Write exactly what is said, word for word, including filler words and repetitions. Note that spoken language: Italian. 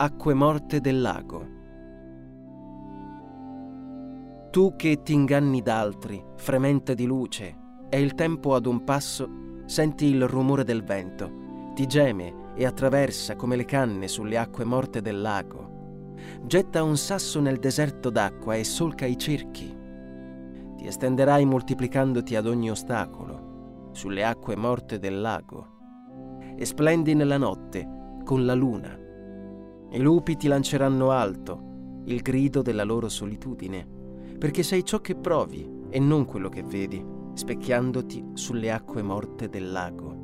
acque morte del lago. Tu che t'inganni d'altri, fremente di luce, e il tempo ad un passo senti il rumore del vento, ti geme e attraversa come le canne sulle acque morte del lago. Getta un sasso nel deserto d'acqua e solca i cerchi. Ti estenderai moltiplicandoti ad ogni ostacolo, sulle acque morte del lago. E splendi nella notte con la luna. I lupi ti lanceranno alto il grido della loro solitudine, perché sei ciò che provi e non quello che vedi, specchiandoti sulle acque morte del lago.